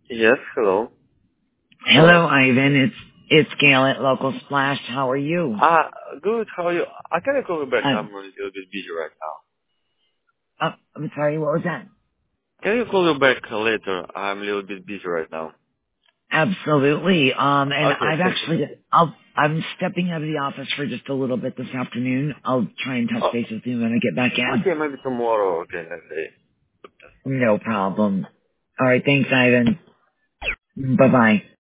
Yes, hello. Hello, Ivan. It's Gail at Local Splash. How are you? Good, how are you? I can call you back, Uh, I'm a little bit busy right now. I'm sorry. What was that? Can you call you back later? I'm a little bit busy right now. Absolutely. And Okay, I've thank you. actually, I'm stepping out of the office for just a little bit this afternoon. I'll try and touch base with you when I get back in. Okay, maybe tomorrow, okay, next day. No problem. All right. Thanks, Ivan. Bye bye.